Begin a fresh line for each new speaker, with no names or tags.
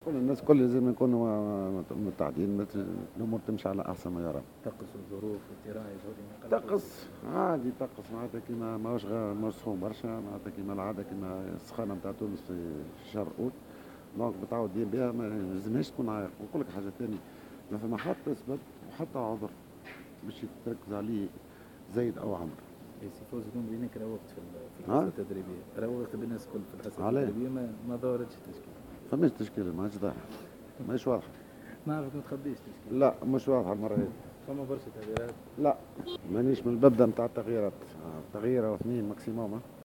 كل الناس كل لازم يكونوا متعدين الامور تمشي على احسن ما يرام.
تقص الظروف والتراعي هذول ما يقلقوش.
طقس عادي، طقس معناتها كيما ماهوش سخون برشا، معناتها كيما العاده، كيما السخانه نتاع تونس في شهر اوت. دونك متعودين بها، ما لازمهاش تكون عائق. ونقول لك حاجه ثانيه، ما فما حتى سبب وحتى عذر باش تركز عليه زايد او عمر.
سي فوز يكون بينك روقت في
ها؟
الحصه التدريبيه، روقت بالناس الكل في الحصه
علاه؟
التدريبيه ما ظهرتش التشكيله.
فماش تشكيله، ماهيش ظاهره، ماهيش واضحه.
نعرفك ما تخبيش تشكيله.
لا مش واضحه المره هذه.
فما برشا تغييرات.
لا مانيش من المبدا نتاع التغييرات، تغيير او اثنين ماكسيموم.